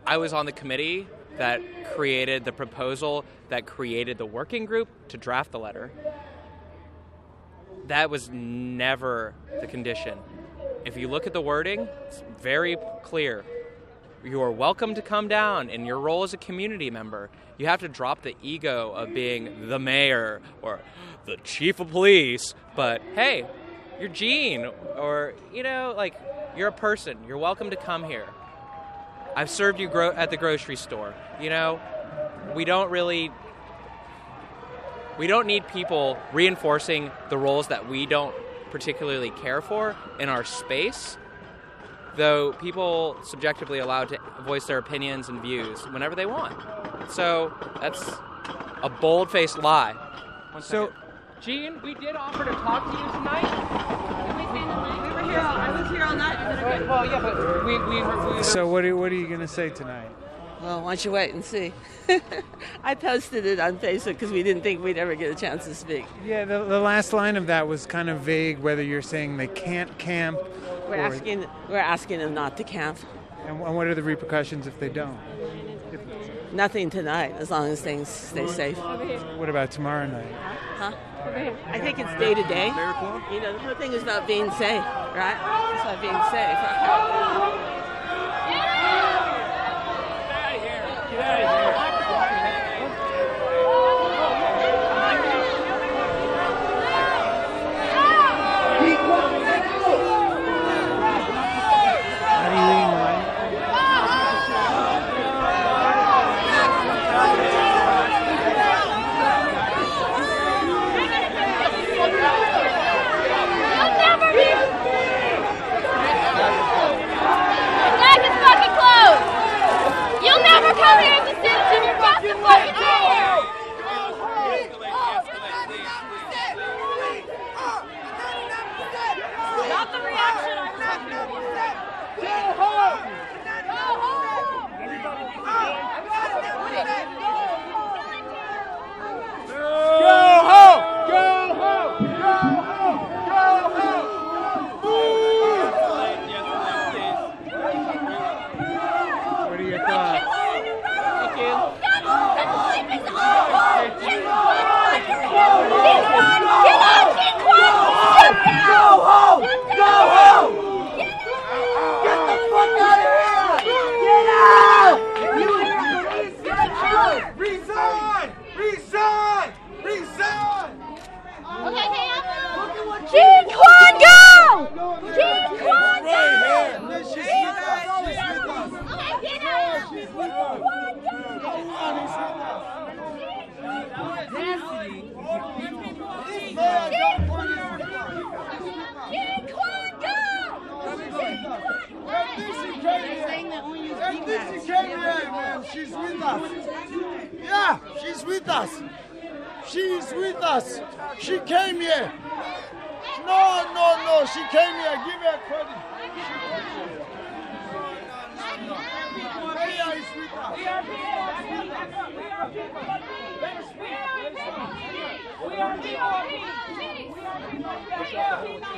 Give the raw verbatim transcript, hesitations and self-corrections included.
I was on the committee that created the proposal, that created the working group to draft the letter. That was never the condition. If you look at the wording, it's very clear. You are welcome to come down in your role as a community member. You have to drop the ego of being the mayor or the chief of police, but hey, you're Gene, or, you know, like, you're a person. You're welcome to come here. I've served you gro- at the grocery store. You know, we don't really, we don't need people reinforcing the roles that we don't particularly care for in our space, though people subjectively allowed to voice their opinions and views whenever they want. So that's a bold-faced lie. One So, second. Gene, we did offer to talk to you tonight. We were here all, I was here all night. Is that okay? Well, yeah, but we... we, we, we so what are, what are you going to say tonight? Well, why don't you wait and see? I posted it on Facebook because we didn't think we'd ever get a chance to speak. Yeah, the, the last line of that was kind of vague, whether you're saying they can't camp. We're or, asking we're asking them not to camp. And what are the repercussions if they don't? Nothing tonight, as long as things stay safe. What about tomorrow night? Huh? I think it's day to day. You know, the whole thing is about being safe, right? It's about being safe. Get out of here. Come here in the citizen, you're just a fucking liar! Not the reaction I want. Go home! Go home! Go home! Go home! Go home! What are your thoughts? Resign! Resign! Resign! Gene Kwan, go! Gene Kwan, go! She's with us. Gene Kwan, go! She's with us. Yeah, she's with us. She's with us. She came here. No, no, no. She came here. Give her credit. Maria is with us. We are people. We are people. We are people. We are people.